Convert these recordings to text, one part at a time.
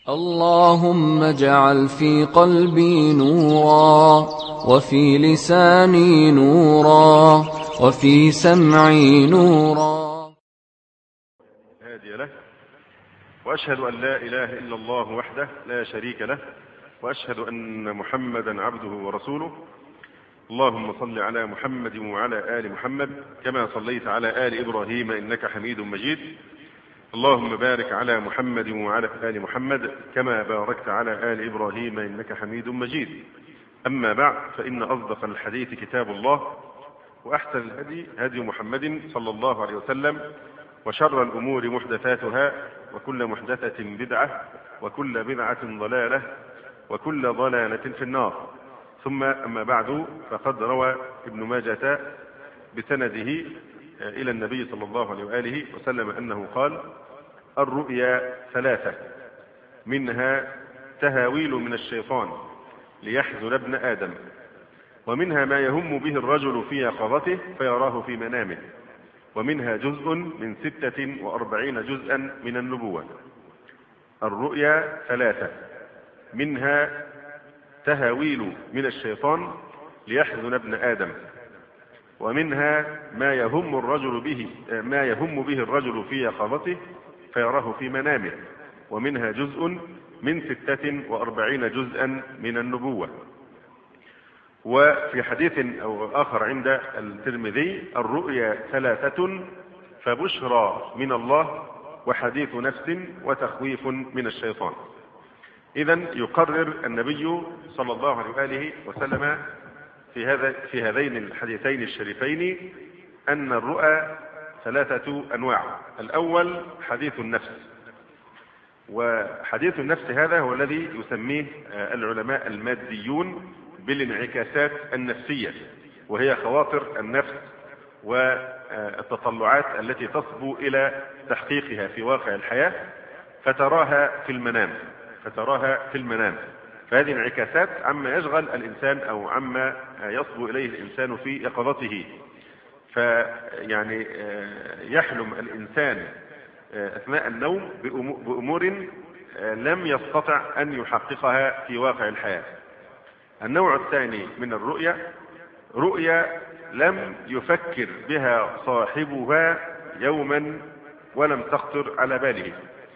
اللهم اجعل في قلبي نورا، وفي لساني نورا، وفي سمعي نورا. هادي له، وأشهد أن لا إله إلا الله وحده لا شريك له، وأشهد أن محمدا عبده ورسوله. اللهم صل على محمد وعلى آل محمد كما صليت على آل إبراهيم إنك حميد مجيد. اللهم بارك على محمد وعلى آل محمد كما باركت على آل إبراهيم إنك حميد مجيد. أما بعد، فإن أصدق الحديث كتاب الله، وأحسن الهدي هدي محمد صلى الله عليه وسلم، وشر الأمور محدثاتها، وكل محدثة بدعة، وكل بدعة ضلالة، وكل ضلالة في النار. ثم أما بعد، فقد روى ابن ماجة بسنده إلى النبي صلى الله عليه وآله وسلم أنه قال: الرؤيا ثلاثة، منها تهاويل من الشيطان ليحزن ابن آدم، ومنها ما يهم به الرجل في يقظته فيراه في منامه، ومنها جزء من 46 جزءا من النبوة. الرؤيا ثلاثة، منها تهاويل من الشيطان ليحزن ابن آدم، ومنها ما يهم به الرجل في يقظته فيراه في منامه، ومنها جزء من 46 جزءا من النبوة. وفي حديث أو آخر عند الترمذي: الرؤيا ثلاثة، فبشرى من الله، وحديث نفس، وتخويف من الشيطان. إذن يقرر النبي صلى الله عليه وآله وسلم في هذين الحديثين الشريفين أن الرؤى ثلاثة أنواع. الأول حديث النفس، وحديث النفس هذا هو الذي يسميه العلماء الماديون بالانعكاسات النفسية، وهي خواطر النفس والتطلعات التي تصبو إلى تحقيقها في واقع الحياة فتراها في المنام. فهذه انعكاسات عما يشغل الإنسان أو عما يصبو إليه الإنسان في يقظته. فيعني يحلم الإنسان أثناء النوم بأمور لم يستطع أن يحققها في واقع الحياة. النوع الثاني من الرؤيا، رؤيا لم يفكر بها صاحبها يوما ولم تخطر على باله،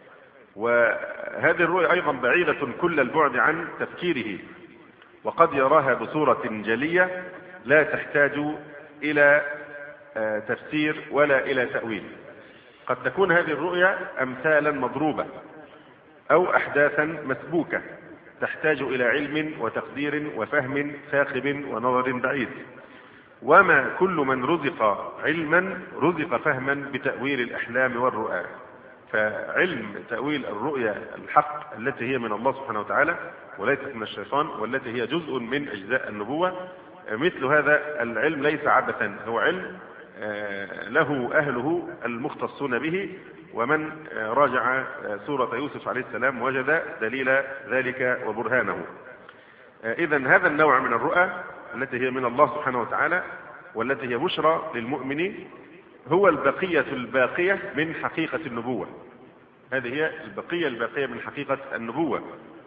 وهذه الرؤيا أيضا بعيدة كل البعد عن تفكيره، وقد يراها بصورة جلية لا تحتاج إلى تفسير ولا إلى تأويل. قد تكون هذه الرؤيا أمثالا مضروبة أو أحداثا مسبوكة تحتاج إلى علم وتقدير وفهم ثاقب ونظر بعيد. وما كل من رزق علما رزق فهما بتأويل الأحلام والرؤى. فعلم تأويل الرؤيا الحق التي هي من الله سبحانه وتعالى وليست من الشيطان، والتي هي جزء من أجزاء النبوة، مثل هذا العلم ليس عبثا، هو علم له أهله المختصون به. ومن راجع سورة يوسف عليه السلام وجد دليل ذلك وبرهانه. إذن هذا النوع من الرؤى التي هي من الله سبحانه وتعالى والتي هي بشرى للمؤمن هو البقية الباقية من حقيقة النبوة. هذه هي البقية الباقية من حقيقة النبوة.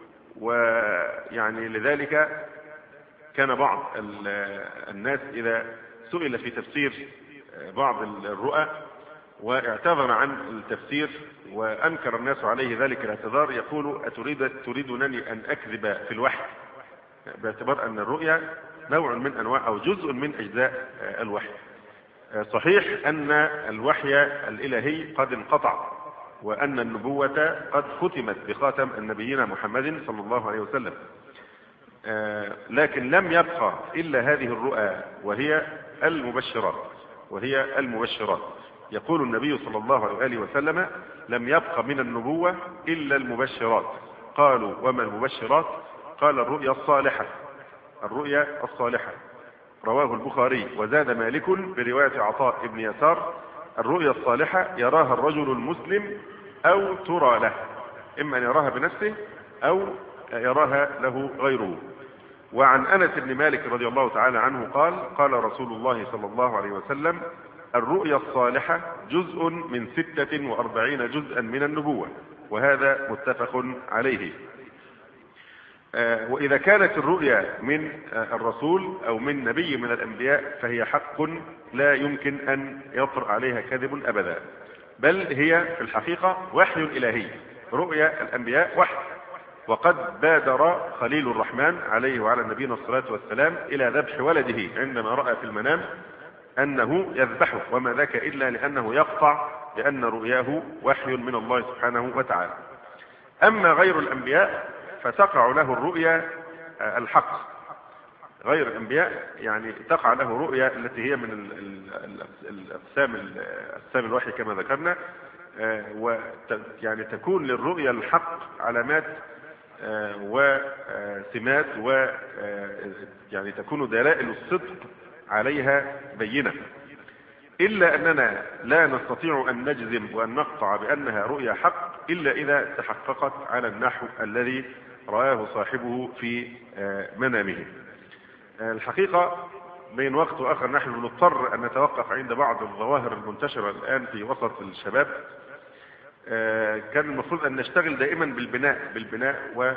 ويعني لذلك كان بعض الناس إذا سئل في تفسير بعض الرؤى واعتذر عن التفسير وأنكر الناس عليه ذلك الاعتذار، يقول: تريدونني أن أكذب في الوحي؟ باعتبار أن الرؤيا نوع من أنواع أو جزء من أجزاء الوحي. صحيح أن الوحي الإلهي قد انقطع، وأن النبوة قد ختمت بخاتم النبيين محمد صلى الله عليه وسلم، لكن لم يبقى إلا هذه الرؤى وهي المبشرات. يقول النبي صلى الله عليه وآله وسلم: لم يبق من النبوة إلا المبشرات. قالوا: وما المبشرات؟ قال: الرؤيا الصالحة. رواه البخاري. وزاد مالك برواية عطاء بن يسار: الرؤيا الصالحة يراها الرجل المسلم أو ترى له، إما أن يراها بنفسه أو يراها له غيره. وعن أنس بن مالك رضي الله تعالى عنه قال: قال رسول الله صلى الله عليه وسلم: الرؤيا الصالحة جزء من 46 جزءا من النبوة. وهذا متفق عليه. وإذا كانت الرؤيا من الرسول أو من نبي من الأنبياء فهي حق لا يمكن أن يطرأ عليها كذب أبدا، بل هي في الحقيقة وحي إلهي. رؤيا الأنبياء وحي. وقد بادر خليل الرحمن عليه وعلى نبينا الصلاة والسلام إلى ذبح ولده عندما رأى في المنام أنه يذبحه، وما ذاك إلا لأنه يقطع بأن رؤياه وحي من الله سبحانه وتعالى. أما غير الأنبياء فتقع له الرؤيا الحق. غير الأنبياء يعني تقع له رؤيا التي هي من الأقسام الوحي كما ذكرنا، ويعني تكون للرؤيا الحق علامات وسمات يعني تكون دلائل الصدق عليها بينة، إلا أننا لا نستطيع أن نجزم وأن نقطع بأنها رؤيا حق إلا إذا تحققت على النحو الذي رآه صاحبه في منامه. الحقيقة بين وقت وآخر نحن نضطر أن نتوقف عند بعض الظواهر المنتشرة الآن في وسط الشباب. كان المفروض أن نشتغل دائما بالبناء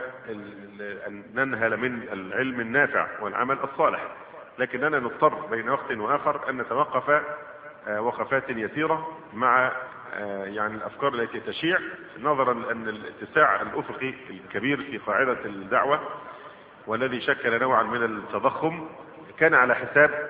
وأن ننهل من العلم النافع والعمل الصالح، لكننا نضطر بين وقت وآخر أن نتوقف وقفات يسيرة مع يعني الأفكار التي تشيع، نظرا لأن الاتساع الأفقي الكبير في قاعدة الدعوة والذي شكل نوعا من التضخم كان على حساب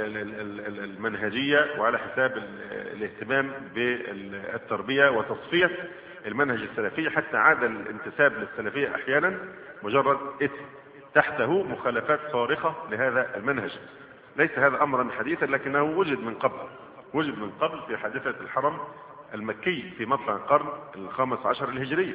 المنهجية وعلى حساب الاهتمام بالتربية وتصفية المنهج السلفي، حتى عاد الانتساب للسلفية أحيانا مجرد اسم تحته مخالفات صارخة لهذا المنهج. ليس هذا أمرا حديثا، لكنه وجد من قبل في حادثة الحرم المكي في مطلع القرن ال15 الهجري.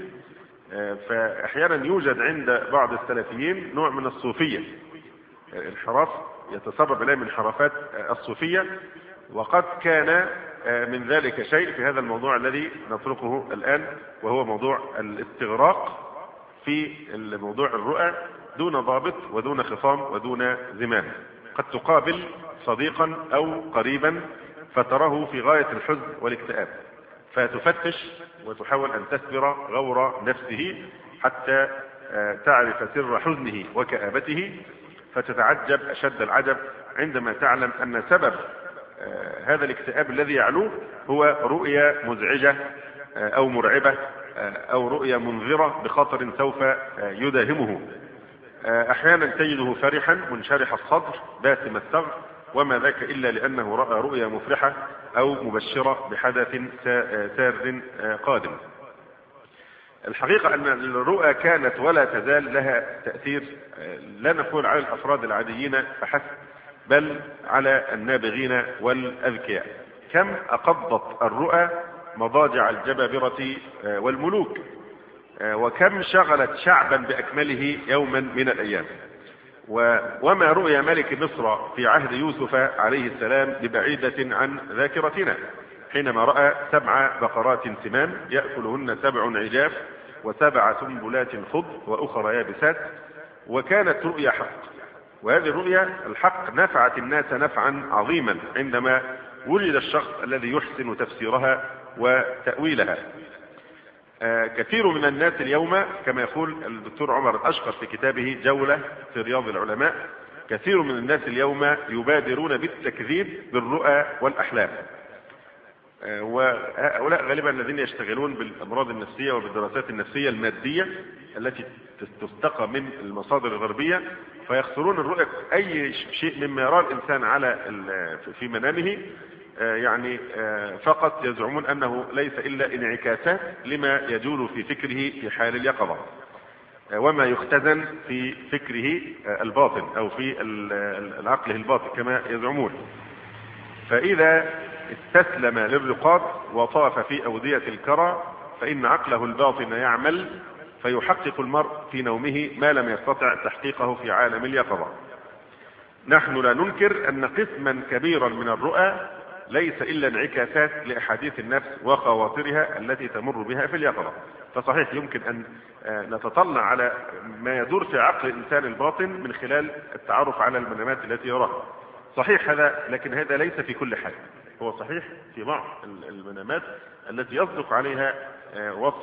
فأحيانا يوجد عند بعض السلفيين نوع من الصوفية، انحراف يتسبب إليه من انحرافات الصوفية، وقد كان من ذلك شيء في هذا الموضوع الذي نطرقه الآن، وهو موضوع الاستغراق في موضوع الرؤى دون ضابط ودون خصام ودون زمام. قد تقابل صديقا أو قريبا فتراه في غاية الحزن والاكتئاب، فتفتش وتحاول أن تسبر غور نفسه حتى تعرف سر حزنه وكآبته، فتتعجب أشد العجب عندما تعلم أن سبب هذا الاكتئاب الذي يعلوه هو رؤيا مزعجة أو مرعبة أو رؤيا منذرة بخطر سوف يداهمه. أحيانا تجده فرحا منشرح الصدر باسم الثغر، وما ذاك إلا لأنه رأى رؤيا مفرحة أو مبشرة بحدث سار قادم. الحقيقة أن الرؤى كانت ولا تزال لها تأثير، لا نقول على الأفراد العاديين فحسب، بل على النابغين والأذكياء. كم أقضت الرؤى مضاجع الجبابرة والملوك، وكم شغلت شعبا بأكمله يوما من الأيام. وما رؤيا ملك مصر في عهد يوسف عليه السلام ببعيدة عن ذاكرتنا، حينما رأى 7 بقرات سمان يأكلهن 7 عجاف و7 سنبلات خضر وأخرى يابسات، وكانت رؤيا حق. وهذه الرؤيا الحق نفعت الناس نفعا عظيما عندما وجد الشخص الذي يحسن تفسيرها وتأويلها. كثير من الناس اليوم كما يقول الدكتور عمر الأشقر في كتابه جولة في رياض العلماء، كثير من الناس اليوم يبادرون بالتكذيب بالرؤى والأحلام، وهؤلاء غالبا الذين يشتغلون بالأمراض النفسية وبالدراسات النفسية المادية التي تستقى من المصادر الغربية، فيخسرون الرؤية. أي شيء مما يراه الإنسان في منامه يعني فقط يزعمون أنه ليس إلا انعكاسات لما يجول في فكره في حال اليقظة، وما يختزن في فكره الباطن أو في العقل الباطن كما يزعمون. فإذا استسلم للرقاد وطاف في أودية الكرى فإن عقله الباطن يعمل، فيحقق المرء في نومه ما لم يستطع تحقيقه في عالم اليقظة. نحن لا ننكر أن قسما كبيرا من الرؤى ليس إلا انعكاسات لأحاديث النفس وخواطرها التي تمر بها في اليقظة. فصحيح يمكن أن نتطلع على ما يدور في عقل الإنسان الباطن من خلال التعرف على المنامات التي يراها، صحيح هذا، لكن هذا ليس في كل حال. هو صحيح في بعض المنامات التي يصدق عليها وصف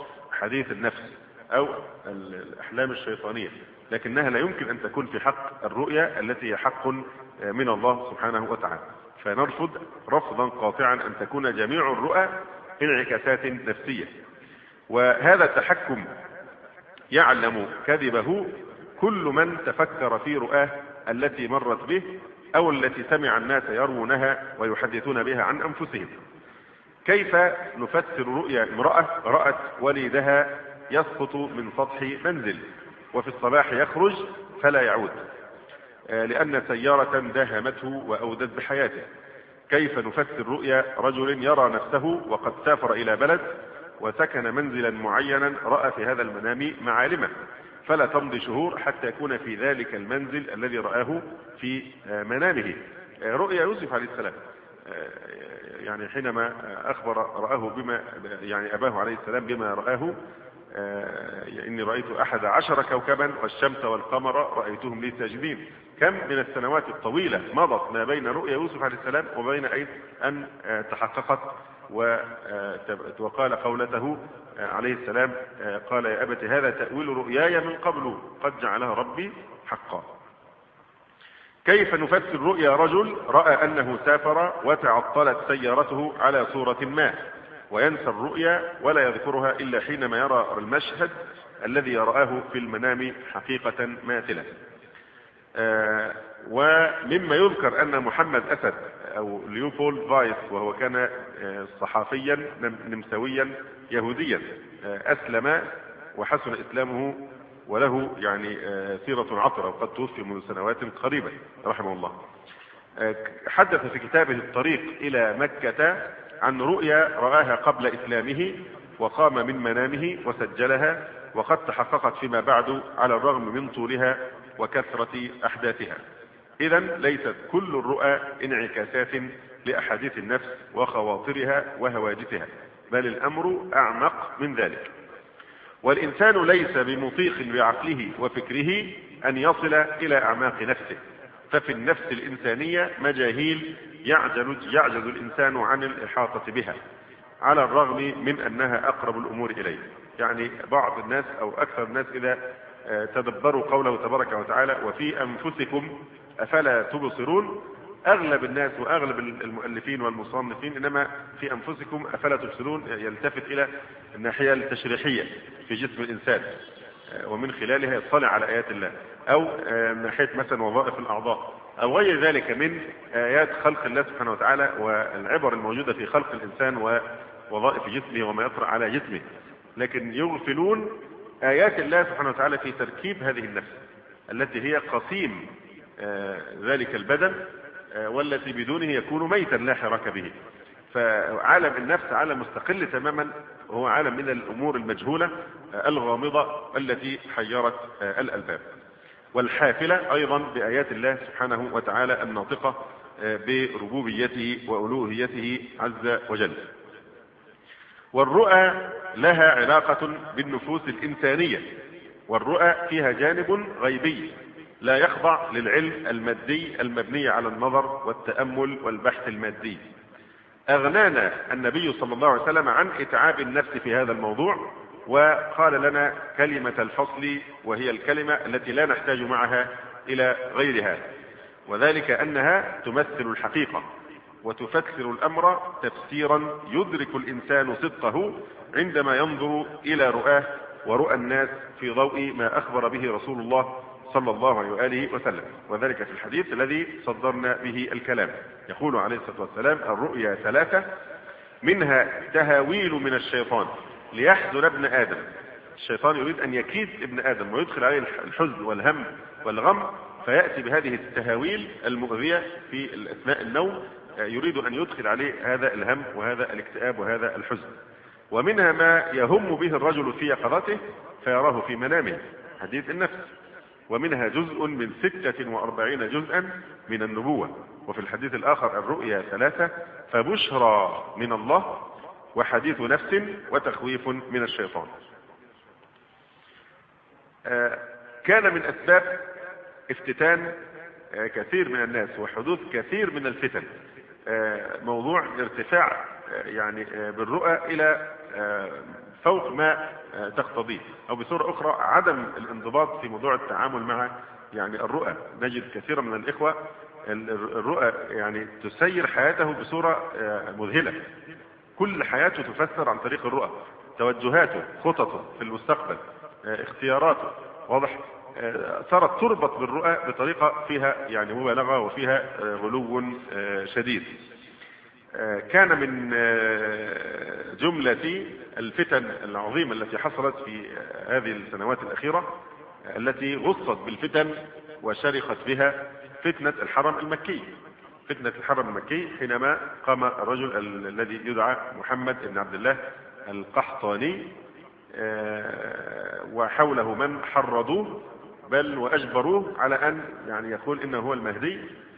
أحاديث النفس أو الأحلام الشيطانية، لكنها لا يمكن أن تكون في حق الرؤيا التي هي حق من الله سبحانه وتعالى. فنرفض رفضا قاطعا أن تكون جميع الرؤى انعكاسات نفسية. وهذا التحكم يعلم كذبه كل من تفكر في رؤاه التي مرت به أو التي سمع الناس يروونها ويحدثون بها عن أنفسهم. كيف نفسر رؤيا امرأة رأت وليدها يسقط من سطح منزل وفي الصباح يخرج فلا يعود لأن سيارة داهمته وأودت بحياته؟ كيف نفسر رؤيا رجل يرى نفسه وقد سافر إلى بلد وسكن منزلا معينا رأى في هذا المنام معالمه فلا تمضي شهور حتى يكون في ذلك المنزل الذي رآه في منامه؟ رؤيا يوسف عليه السلام، يعني حينما أخبر رآه بما يعني أباه عليه السلام بما رآه، إني رأيت 11 كوكبا والشمس والقمر رأيتهم لي ساجدين. كم من السنوات الطويلة مضت ما بين رؤيا يوسف عليه السلام وبين أن تحققت وقال قولته عليه السلام قال يا أبت هذا تأويل رؤياي من قبل قد جعلها ربي حقا. كيف نفسر رؤيا رجل رأى أنه سافر وتعطلت سيارته على صورة ما وينسى الرؤيا ولا يذكرها إلا حينما يرى المشهد الذي يراه في المنام حقيقة ماثلة؟ ومما يذكر أن محمد أسد أو ليوبولد فايس وهو كان صحافيا نمساويا يهوديا أسلم وحسن إسلامه وله يعني سيرة عطرة وقد توفي منذ سنوات قريبة رحمه الله. حدث في كتابه الطريق إلى مكة عن رؤيا رآها قبل إسلامه وقام من منامه وسجلها وقد تحققت فيما بعد على الرغم من طولها وكثرة أحداثها. إذن ليست كل الرؤى انعكاسات لأحاديث النفس وخواطرها وهواجسها، بل الأمر أعمق من ذلك. والإنسان ليس بمطيق بعقله وفكره أن يصل إلى أعماق نفسه، ففي النفس الإنسانية مجاهيل يعجز الإنسان عن الإحاطة بها على الرغم من أنها أقرب الأمور إليه. يعني بعض الناس أو أكثر الناس إذا تدبروا قوله تبارك وتعالى وفي أنفسكم أفلا تبصرون، أغلب الناس وأغلب المؤلفين والمصنفين إنما في أنفسكم أفلا تبصرون يلتفت إلى الناحية التشريحية في جسم الإنسان ومن خلالها يطلع على آيات الله، أو ناحية مثلا وظائف الأعضاء أو غير ذلك من آيات خلق الله سبحانه وتعالى والعبر الموجودة في خلق الإنسان ووظائف جسمه وما يطرأ على جسمه، لكن يغفلون آيات الله سبحانه وتعالى في تركيب هذه النفس التي هي قسيم ذلك البدن والتي بدونه يكون ميتا لا حراك به. فعالم النفس عالم مستقل تماما، وهو عالم من الأمور المجهولة الغامضة التي حيرت الألباب، والحافلة أيضا بآيات الله سبحانه وتعالى الناطقة بربوبيته وألوهيته عز وجل. والرؤى لها علاقة بالنفوس الإنسانية، والرؤى فيها جانب غيبي لا يخضع للعلم المادي المبني على النظر والتأمل والبحث المادي. أغنانا النبي صلى الله عليه وسلم عن إتعاب النفس في هذا الموضوع، وقال لنا كلمة الفصل، وهي الكلمة التي لا نحتاج معها إلى غيرها، وذلك أنها تمثل الحقيقة وتفسر الأمر تفسيرا يدرك الإنسان صدقه عندما ينظر إلى رؤاه ورؤى الناس في ضوء ما أخبر به رسول الله صلى الله عليه وآله وسلم، وذلك في الحديث الذي صدرنا به الكلام. يقول عليه الصلاة والسلام الرؤيا 3 منها تهاويل من الشيطان ليحزن ابن آدم. الشيطان يريد أن يكيد ابن آدم ويدخل عليه الحزن والهم والغم، فيأتي بهذه التهاويل المؤذية في أثناء النوم، يريد أن يدخل عليه هذا الهم وهذا الاكتئاب وهذا الحزن. ومنها ما يهم به الرجل في يقظته فيراه في منامه، حديث النفس. ومنها جزء من 46 جزءا من النبوة. وفي الحديث الآخر الرؤيا 3 فبشرى من الله وحديث نفس وتخويف من الشيطان. كان من أسباب افتتان كثير من الناس وحدوث كثير من الفتن موضوع ارتفاع يعني بالرؤى إلى فوق ما تقتضيه، أو بصورة أخرى عدم الانضباط في موضوع التعامل مع يعني الرؤى. نجد كثيرا من الإخوة الرؤى يعني تسير حياته بصورة مذهلة، كل حياته تفسر عن طريق الرؤى، توجهاته، خططه في المستقبل، اختياراته، واضح، صارت تربط بالرؤى بطريقة فيها يعني مبالغة وفيها غلو شديد. كان من جملة الفتن العظيمة التي حصلت في هذه السنوات الأخيرة التي غصت بالفتن وشرخت بها فتنة الحرم المكي. فتنة الحرم المكي حينما قام الرجل الذي يدعى محمد بن عبد الله القحطاني وحوله من حرضوه بل وأجبروه على أن يعني يقول إنه هو المهدي،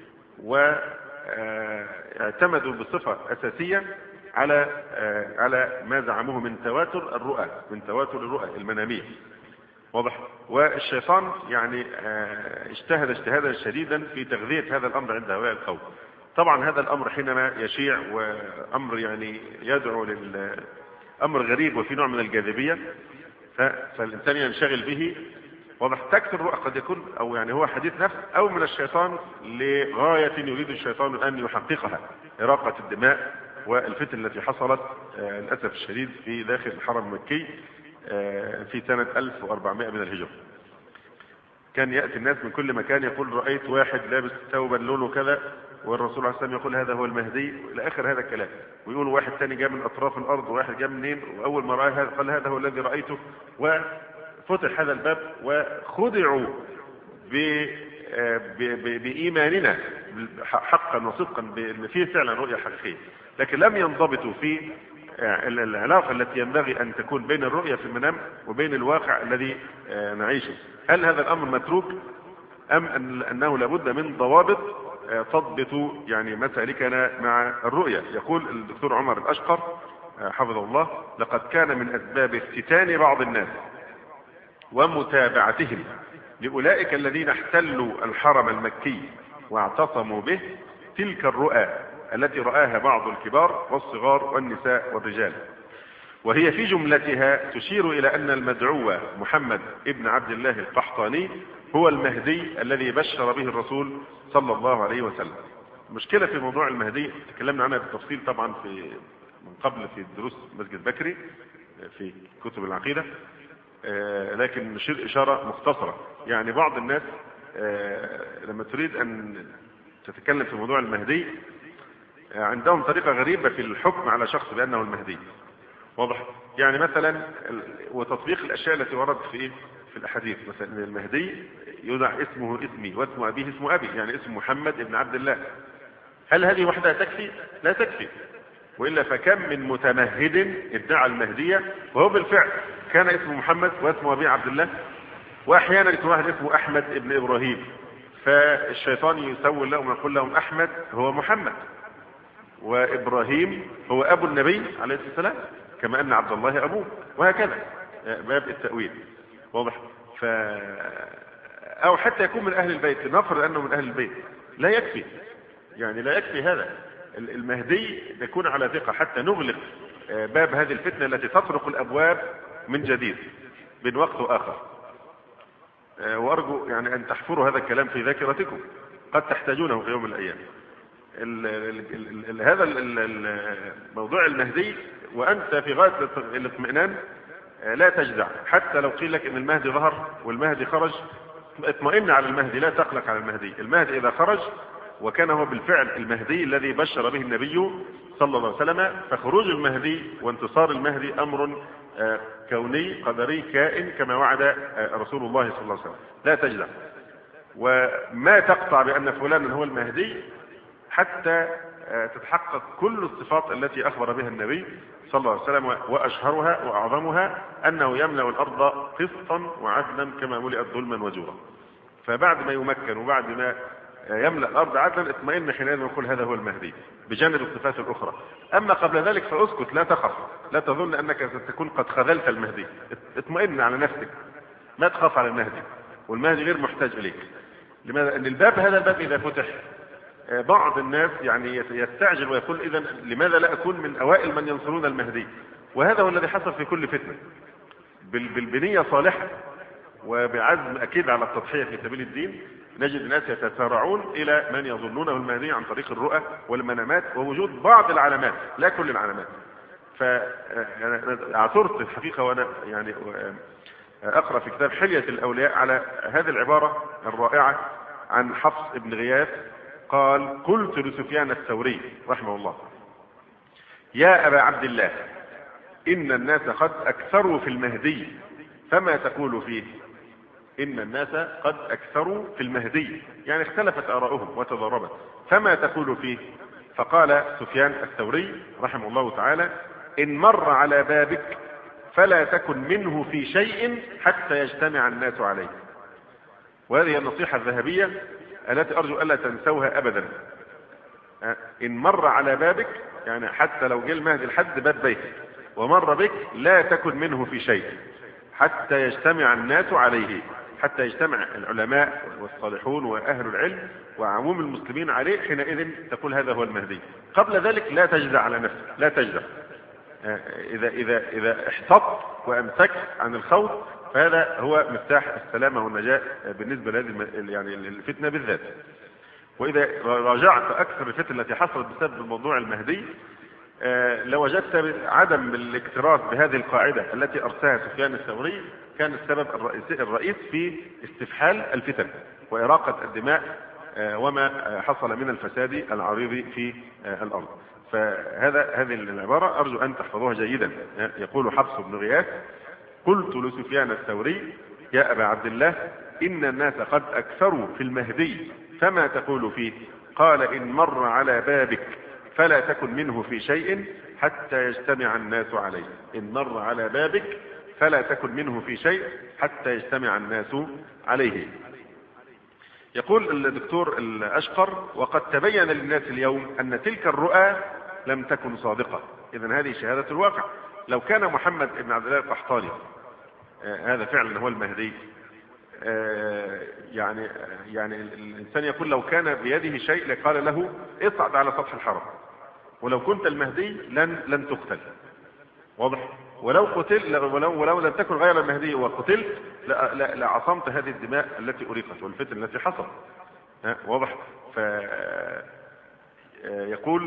واعتمدوا بصفة أساسية على ما زعموه من تواتر الرؤى المنامية، واضح. والشيطان يعني اجتهد اجتهادا شديدا في تغذية هذا الأمر عند هؤلاء القوم. طبعا هذا الأمر حينما يشيع وأمر يعني يدعو للأمر غريب وفي نوع من الجاذبية، فالإنسان ينشغل به، واضح. تكثر الرؤى قد يكون أو يعني هو حديث نفس أو من الشيطان لغاية يريد الشيطان أن يحققها، إراقة الدماء والفتن التي حصلت للأسف الشديد في داخل الحرم المكي في سنة 1400 من الهجرة. كان يأتي الناس من كل مكان يقول رأيت واحد لابس ثوبا لونه كذا والرسول عليه السلام يقول هذا هو المهدي إلى آخر هذا الكلام، ويقول واحد ثاني جاء من أطراف الأرض وواحد جاء منين، وأول ما رأى هذا قال هذا هو الذي رأيته، وفتح هذا الباب وخدعوا بإيماننا حقا وصدقا بأن فيه فعلا رؤية حقيقية، لكن لم ينضبطوا في العلاقة التي ينبغي أن تكون بين الرؤية في المنام وبين الواقع الذي نعيشه. هل هذا الأمر متروك أم أنه لابد من ضوابط تضبط يعني مسالكنا مع الرؤية؟ يقول الدكتور عمر الأشقر حفظه الله لقد كان من أسباب افتتان بعض الناس ومتابعتهم لأولئك الذين احتلوا الحرم المكي واعتصموا به تلك الرؤى التي رآها بعض الكبار والصغار والنساء والرجال، وهي في جملتها تشير إلى أن المدعو محمد ابن عبد الله القحطاني هو المهدي الذي بشر به الرسول صلى الله عليه وسلم. المشكلة في موضوع المهدي تكلمنا عنها بالتفصيل طبعا من قبل في دروس مسجد بكري في كتب العقيدة، لكن نشير إشارة مختصرة. يعني بعض الناس لما تريد أن تتكلم في موضوع المهدي عندهم طريقة غريبة في الحكم على شخص بأنه المهدي، واضح. يعني مثلا وتطبيق الأشياء التي وردت في الأحاديث، مثلا المهدي يدعى اسمه اسمي واسم أبيه اسم أبي، يعني اسم محمد ابن عبد الله. هل هذه وحدها تكفي؟ لا تكفي، وإلا فكم من متمهد ادعى المهدية وهو بالفعل كان اسمه محمد واسم أبيه عبد الله، وأحيانا يكون واحد اسمه أحمد ابن إبراهيم، فالشيطان يسول لهم ويقول لهم أحمد هو محمد وإبراهيم هو أبو النبي عليه الصلاة والسلام، كما أن عبد الله أبوه، وهكذا باب التأويل، واضح. أو حتى يكون من أهل البيت، نفرض أنه من أهل البيت، لا يكفي، يعني لا يكفي هذا. المهدي يكون على ثقة حتى نغلق باب هذه الفتنة التي تطرق الأبواب من جديد بين وقت وآخر. وأرجو يعني أن تحفروا هذا الكلام في ذاكرتكم، قد تحتاجونه في يوم من الأيام. هذا موضوع المهدي وأنت في غاية الاطمئنان لا تجزع، حتى لو قيل لك ان المهدي ظهر والمهدي خرج اطمئن على المهدي، لا تقلق على المهدي. المهدي اذا خرج وكان هو بالفعل المهدي الذي بشر به النبي صلى الله عليه وسلم، فخروج المهدي وانتصار المهدي امر كوني قدري كائن كما وعد رسول الله صلى الله عليه وسلم، لا تجزع. وما تقطع بان فلانا هو المهدي حتى تتحقق كل الصفات التي أخبر بها النبي صلى الله عليه وسلم، وأشهرها وأعظمها أنه يملأ الأرض قسطا وعدلا كما ملئت ظلما وجورا. فبعد ما يمكن وبعد ما يملأ الأرض عدلا اطمئن حينئذ يقول هذا هو المهدي بجانب الصفات الأخرى. أما قبل ذلك فأسكت، لا تخف، لا تظن أنك ستكون قد خذلت المهدي، اطمئن على نفسك، لا تخاف على المهدي، والمهدي غير محتاج إليك. لماذا؟ أن الباب هذا الباب إذا فتح بعض الناس يعني يستعجل ويقول إذن لماذا لا أكون من أوائل من ينصرون المهدي؟ وهذا هو الذي حصل في كل فتنة، بالبنية صالحة وبعزم أكيد على التضحية في سبيل الدين، نجد الناس يتسارعون إلى من يظنونه المهدي عن طريق الرؤى والمنامات ووجود بعض العلامات لا كل العلامات. فعثرت الحقيقة وأنا يعني أقرأ في كتاب حلية الأولياء على هذه العبارة الرائعة عن حفص بن غياث قال: قلت لسفيان الثوري رحمه الله: يا أبا عبد الله، إن الناس قد أكثروا في المهدي فما تقول فيه؟ إن الناس قد أكثروا في المهدي، يعني اختلفت آراؤهم وتضاربت، فما تقول فيه؟ فقال سفيان الثوري رحمه الله تعالى: إن مر على بابك فلا تكن منه في شيء حتى يجتمع الناس عليه. وهذه النصيحة الذهبية التي أرجو ألا تنسوها أبدا. إن مر على بابك، يعني حتى لو جاء المهدي لحد باب بيتك ومر بك، لا تكن منه في شيء حتى يجتمع الناس عليه، حتى يجتمع العلماء والصالحون وأهل العلم وعموم المسلمين عليه، حينئذ تقول هذا هو المهدي. قبل ذلك لا تجزع على نفسك، لا تجزع. إذا احتطت وأمسكت عن الخوض فهذا هو مفتاح السلامة والنجاة بالنسبة لهذه يعني الفتنة بالذات. وإذا راجعت أكثر الفتن التي حصلت بسبب الموضوع المهدي لوجدت عدم الاكتراث بهذه القاعدة التي أرساها سفيان الثوري كان السبب الرئيس في استفحال الفتن وإراقة الدماء وما حصل من الفساد العريض في الأرض. هذه العبارة أرجو أن تحفظوها جيدا. يقول حفص بن غياث: قلت لسفيان الثوري: يا أبا عبد الله، إن الناس قد أكثروا في المهدي فما تقول فيه؟ قال: إن مر على بابك فلا تكن منه في شيء حتى يجتمع الناس عليه. إن مر على بابك فلا تكن منه في شيء حتى يجتمع الناس عليه. يقول الدكتور الأشقر: وقد تبين للناس اليوم أن تلك الرؤى لم تكن صادقة. إذن هذه شهادة الواقع. لو كان محمد بن عبد الله القحطاني هذا فعلا هو المهدي، يعني الإنسان يقول لو كان بيده شيء لقال له اصعد على سطح الحرم، ولو كنت المهدي لن تقتل. واضح؟ ولو قتل ولو لم تكن غير المهدي وقتلت لعصمت هذه الدماء التي أريقت والفتن التي حصلت. واضح؟ يقول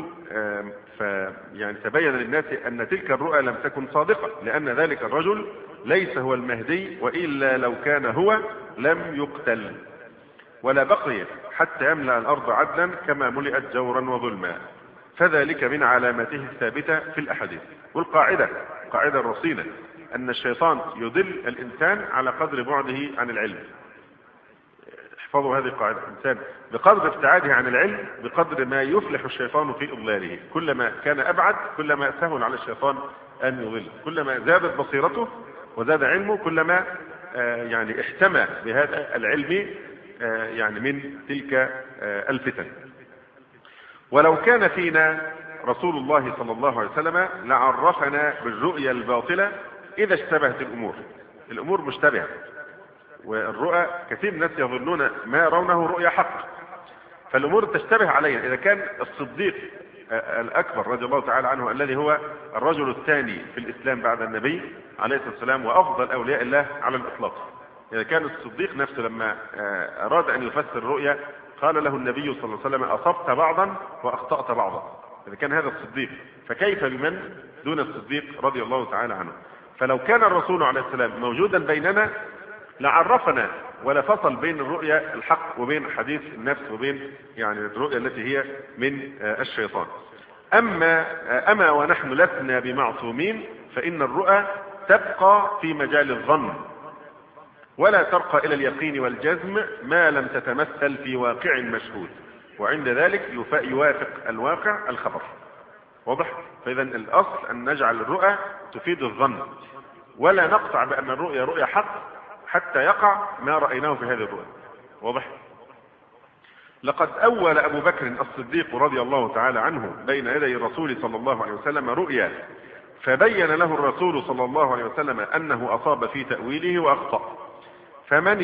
يعني تبين للناس أن تلك الرؤى لم تكن صادقة، لأن ذلك الرجل ليس هو المهدي، وإلا لو كان هو لم يقتل ولا بقي حتى يملأ الأرض عدلا كما ملئت جورا وظلما، فذلك من علامته الثابتة في الأحاديث. والقاعدة الرصينة أن الشيطان يضل الإنسان على قدر بعده عن العلم. احفظوا هذه القاعدة. الإنسان بقدر ابتعاده عن العلم بقدر ما يفلح الشيطان في إضلاله. كلما كان أبعد كلما سهل على الشيطان أن يضل. كلما زادت بصيرته وزاد علمه كلما يعني احتمى بهذا العلم يعني من تلك الفتن. ولو كان فينا رسول الله صلى الله عليه وسلم لعرفنا بالرؤيا الباطلة إذا اشتبهت الأمور مشتبهة، والرؤى كثير من الناس يظنون ما يرونه رؤيا حق، فالأمور تشتبه علينا. إذا كان الصديق الأكبر رضي الله تعالى عنه الذي هو الرجل الثاني في الإسلام بعد النبي عليه الصلاة والسلام وأفضل أولياء الله على الإطلاق، إذا كان الصديق نفسه لما أراد أن يفسر الرؤيا قال له النبي صلى الله عليه وسلم: أصبت بعضا وأخطأت بعضا. إذا كان هذا الصديق فكيف بمن دون الصديق رضي الله تعالى عنه؟ فلو كان الرسول عليه السلام موجودا بيننا لعرفنا ولا فصل بين الرؤيا الحق وبين حديث النفس وبين يعني الرؤيا التي هي من الشيطان. أما ونحن لسنا بمعصومين، فإن الرؤى تبقى في مجال الظن ولا ترقى إلى اليقين والجزم ما لم تتمثل في واقع مشهود، وعند ذلك يوافق الواقع الخبر. واضح؟ فإذا الأصل أن نجعل الرؤى تفيد الظن ولا نقطع بأن الرؤيا رؤيا حق حتى يقع ما رأيناه في هذه الرؤيا. واضح؟ لقد أول أبو بكر الصديق رضي الله تعالى عنه بين يدي الرسول صلى الله عليه وسلم رؤيا، فبين له الرسول صلى الله عليه وسلم أنه أصاب في تأويله وأخطأ، فمن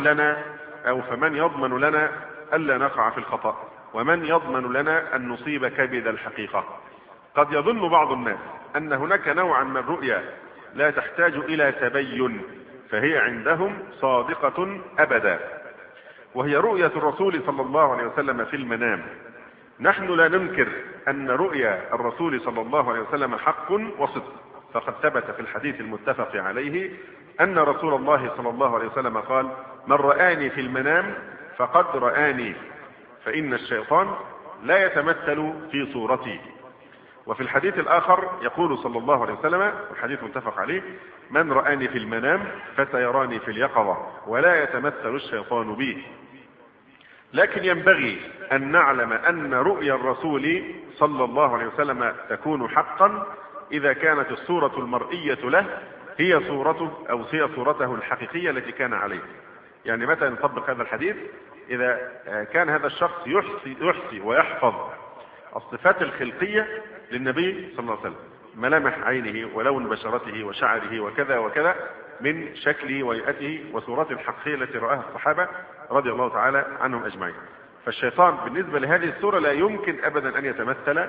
يضمن لنا ألا نقع في الخطأ، ومن يضمن لنا أن نصيب كبد الحقيقة. قد يظن بعض الناس أن هناك نوعا من الرؤيا لا تحتاج إلى تبين، فهي عندهم صادقة أبدا، وهي رؤية الرسول صلى الله عليه وسلم في المنام. نحن لا ننكر أن رؤيا الرسول صلى الله عليه وسلم حق وصدق، فقد ثبت في الحديث المتفق عليه أن رسول الله صلى الله عليه وسلم قال: من رآني في المنام فقد رآني، فإن الشيطان لا يتمثل في صورتي. وفي الحديث الآخر يقول صلى الله عليه وسلم، والحديث متفق عليه: من رآني في المنام فسيراني في اليقظة ولا يتمثل الشيطان بي. لكن ينبغي أن نعلم أن رؤيا الرسول صلى الله عليه وسلم تكون حقا إذا كانت الصورة المرئية له هي صورته أو هي صورته الحقيقية التي كان عليها. يعني متى نطبق هذا الحديث؟ إذا كان هذا الشخص يحصي ويحفظ الصفات الخلقية للنبي صلى الله عليه وسلم، ملامح عينه ولون بشرته وشعره وكذا وكذا من شكله وهيئته وصورته الحقيقية التي رآها الصحابة رضي الله تعالى عنهم أجمعين. فالشيطان بالنسبة لهذه الصورة لا يمكن أبدا أن يتمثل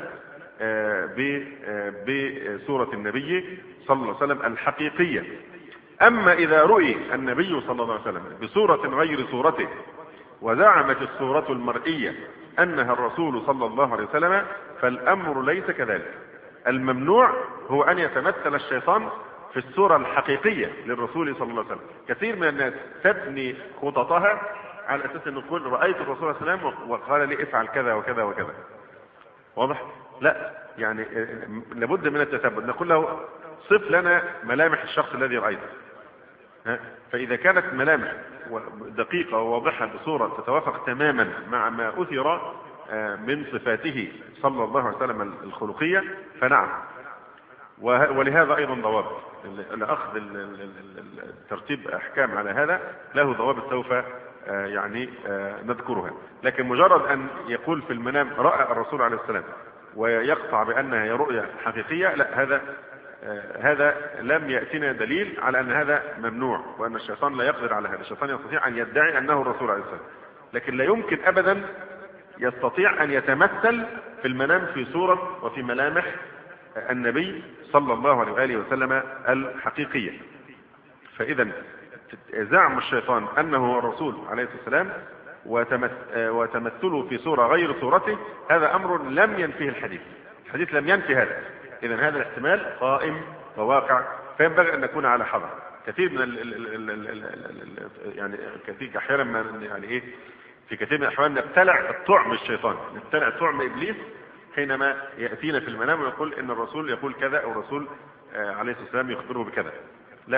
بصورة النبي صلى الله عليه وسلم الحقيقية. أما إذا رؤي النبي صلى الله عليه وسلم بصورة غير صورته وزعمت الصورة المرئية أنها الرسول صلى الله عليه وسلم، فالأمر ليس كذلك. الممنوع هو أن يتمثل الشيطان في الصورة الحقيقية للرسول صلى الله عليه وسلم. كثير من الناس تبني خططها على أساس أن يقول: رأيت الرسول صلى الله عليه وسلم وقال لي افعل كذا وكذا وكذا. واضح؟ لا، يعني لابد من التثبت. نقول له: صف لنا ملامح الشخص الذي رأيته. فإذا كانت ملامح دقيقة وواضحة بصورة تتوافق تماما مع ما أثر من صفاته صلى الله عليه وسلم الخلقية فنعم. ولهذا أيضا ضوابط لأخذ ترتيب أحكام على هذا، له ضوابط سوف يعني نذكرها. لكن مجرد أن يقول في المنام رأى الرسول عليه السلام ويقطع بأنها هي رؤية حقيقية، لا، هذا لم يأتنا دليل على أن هذا ممنوع، وأن الشيطان لا يقدر على هذا. الشيطان يستطيع أن يدعي أنه الرسول عليه السلام، لكن لا يمكن أبدا يستطيع أن يتمثل في المنام في صورة وفي ملامح النبي صلى الله عليه وآله وسلم الحقيقية. فإذا زعم الشيطان أنه هو الرسول عليه الصلاة والسلام وتمثله في صورة غير صورته، هذا أمر لم ينفيه الحديث لم ينفي هذا. إذن هذا الاحتمال قائم وواقع، فينبغي أن نكون على حذر. كثير من يعني كثير أحيانا في كثير من الأحوال نبتلع الطعم الشيطان، نبتلع طعم إبليس حينما يأتينا في المنام ويقول إن الرسول يقول كذا أو الرسول عليه الصلاة والسلام يخبره بكذا. لا،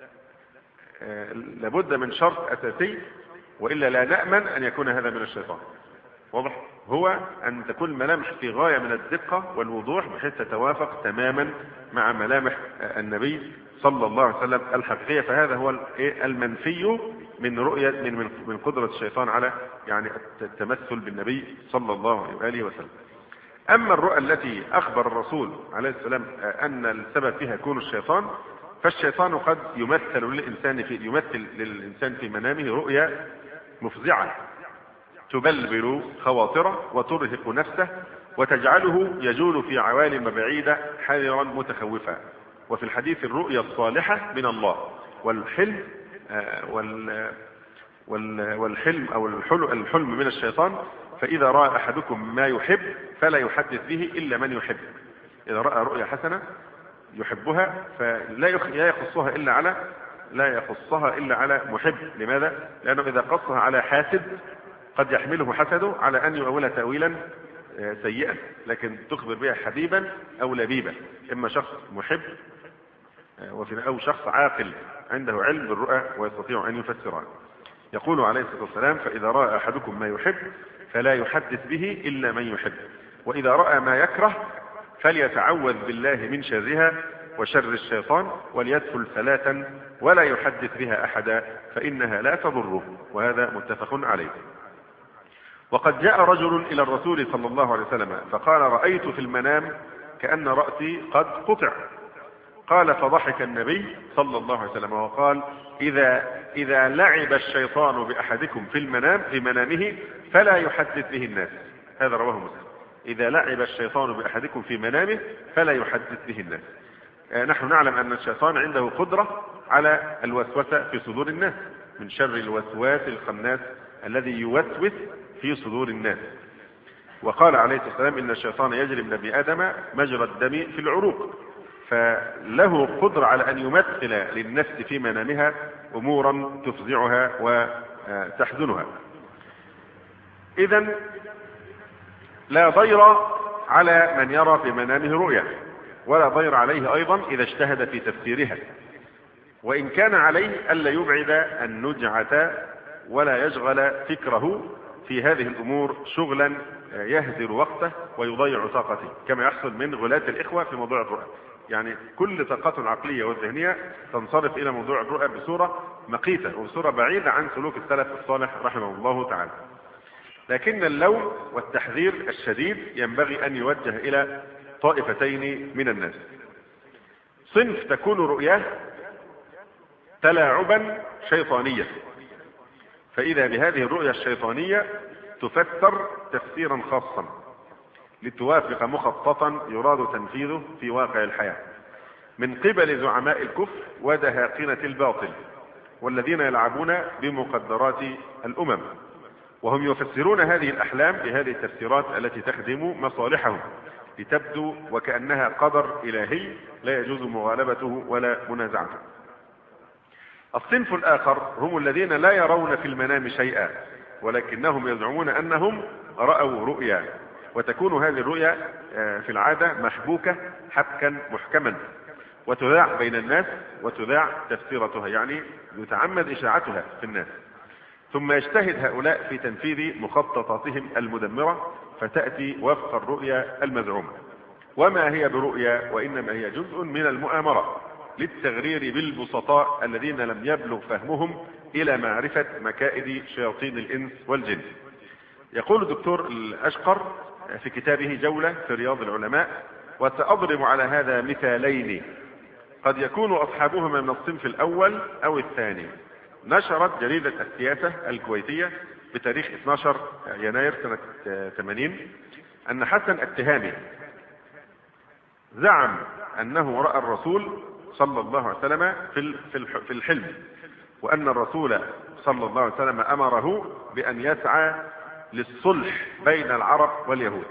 لابد من شرط أساسي، وإلا لا نأمن أن يكون هذا من الشيطان. واضح؟ هو أن تكون الملامح في غاية من الدقة والوضوح بحيث تتوافق تماما مع ملامح النبي صلى الله عليه وسلم الحقيقية. فهذا هو المنفي من رؤية من قدرة الشيطان على يعني التمثل بالنبي صلى الله عليه وآله وسلم. أما الرؤى التي أخبر الرسول عليه السلام أن السبب فيها يكون الشيطان، فالشيطان قد يمثل للإنسان في منامه رؤيا مفزعة تبلبل خواطره وترهق نفسه وتجعله يجول في عوالم بعيدة حذرا متخوفا. وفي الحديث الرؤيا الصالحة من الله، والحلم والحلم أو الحلم من الشيطان. فإذا رأى أحدكم ما يحب فلا يحدث به إلا من يحب. إذا رأى رؤيا حسنة يحبها فلا يقصها إلا على محب. لماذا؟ لأنه إذا قصها على حاسد قد يحمله حسده على أن يؤول تأويلا سيئا، لكن تخبر بها حبيبا أو لبيبا، إما شخص محب أو شخص عاقل عنده علم بالرؤى ويستطيع أن يفسرها. يقول عليه الصلاة والسلام: فإذا رأى أحدكم ما يحب فلا يحدث به إلا من يحب، وإذا رأى ما يكره فليتعوذ بالله من شرها وشر الشيطان وليدخل ثلاثا ولا يحدث بها أحدا فإنها لا تضره. وهذا متفق عليه. وقد جاء رجل إلى الرسول صلى الله عليه وسلم فقال: رأيت في المنام كأن رأسي قد قطع. قال: فضحك النبي صلى الله عليه وسلم وقال: إذا لعب الشيطان بأحدكم في منامه فلا يحدث به الناس. هذا رواه مسلم. إذا لعب الشيطان بأحدكم في منامه فلا يحدث به الناس. نحن نعلم أن الشيطان عنده قدرة على الوسوسة في صدور الناس، من شر الوسواس الخناس الذي يوسوس في صدور الناس. وقال عليه الصلاة والسلام إن الشيطان يجري من ابن آدم مجرى الدم في العروق، فله قدرة على أن يمثل للنفس في منامها أمورا تفزعها وتحزنها. إذن لا ضير على من يرى في منامه رؤيا، ولا ضير عليه أيضا إذا اجتهد في تفسيرها، وإن كان عليه ألا يبعد النجعة ولا يشغل فكره في هذه الأمور شغلا يهدر وقته ويضيع طاقته، كما يحصل من غلاة الإخوة في موضوع الرؤى. يعني كل طاقته العقلية والذهنية تنصرف إلى موضوع الرؤى بصورة مقيتة وبصورة بعيدة عن سلوك السلف الصالح رحمه الله تعالى. لكن اللوم والتحذير الشديد ينبغي أن يوجه إلى طائفتين من الناس. صنف تكون رؤياه تلاعبا شيطانيا، فإذا بهذه الرؤيا الشيطانية تفسر تفسيرا خاصا لتوافق مخططا يراد تنفيذه في واقع الحياة من قبل زعماء الكفر ودهاقنة الباطل والذين يلعبون بمقدرات الأمم، وهم يفسرون هذه الأحلام بهذه التفسيرات التي تخدم مصالحهم لتبدو وكأنها قدر إلهي لا يجوز مغالبته ولا منازعته. الصنف الآخر هم الذين لا يرون في المنام شيئا، ولكنهم يزعمون أنهم رأوا رؤيا، وتكون هذه الرؤيا في العادة محبوكة حبكا محكما وتذاع بين الناس وتذاع تفسيرتها، يعني يتعمد إشاعتها في الناس، ثم يجتهد هؤلاء في تنفيذ مخططاتهم المدمرة فتأتي وفق الرؤيا المزعومة. وما هي برؤيا وإنما هي جزء من المؤامرة للتغرير بالبسطاء الذين لم يبلغ فهمهم إلى معرفة مكائد شياطين الإنس والجن. يقول الدكتور الأشقر في كتابه جولة في رياض العلماء: وسأضرب على هذا مثالين قد يكون أصحابهما من الصنف الأول أو الثاني. نشرت جريدة السياسة الكويتية بتاريخ 12 يناير سنة 80 أن حسن التهامي زعم أنه رأى الرسول صلى الله عليه وسلم في الحلم، وأن الرسول صلى الله عليه وسلم أمره بأن يسعى للصلح بين العرب واليهود.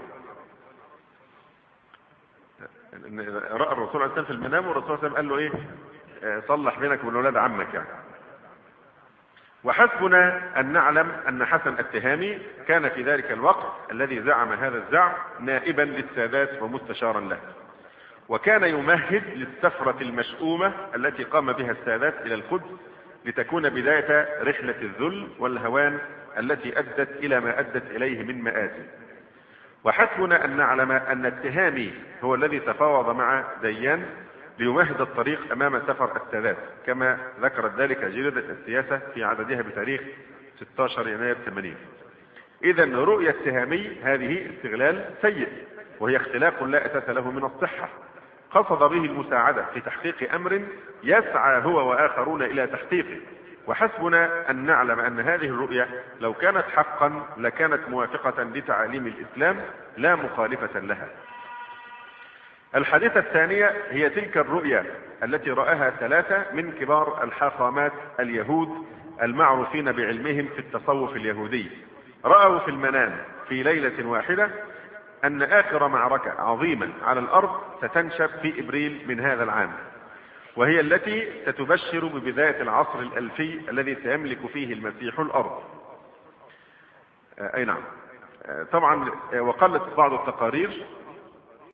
رأى الرسول عليه السلام في المنام، والرسول صلى الله عليه وسلم قال له إيه؟ صلح بينك وبين ولاد عمك يعني. وحسبنا أن نعلم أن حسن التهامي كان في ذلك الوقت الذي زعم هذا الزعم نائبا للسادات ومستشارا له، وكان يمهد للسفرة المشؤومة التي قام بها السادات إلى القدس لتكون بداية رحلة الذل والهوان التي أدت إلى ما أدت إليه من مآسي. وحسبنا أن نعلم أن التهامي هو الذي تفاوض مع ديان ليمهد الطريق أمام سفر السادات، كما ذكرت ذلك جريدة السياسة في عددها بتاريخ 16 يناير 80. إذن رؤية التهامي هذه استغلال سيء، وهي اختلاق لا أساس له من الصحة، قصد به المساعدة في تحقيق أمر يسعى هو وآخرون إلى تحقيقه. وحسبنا أن نعلم أن هذه الرؤية لو كانت حقا لكانت موافقة لتعاليم الإسلام لا مخالفة لها. الحادثة الثانية هي تلك الرؤية التي رآها 3 من كبار الحاخامات اليهود المعروفين بعلمهم في التصوف اليهودي. رأوا في المنام في ليلة واحدة أن آخر معركة عظيمة على الأرض ستنشب في إبريل من هذا العام، وهي التي ستبشر ببداية العصر الألفي الذي سيملك فيه المسيح الأرض. أي نعم. طبعا وقالت بعض التقارير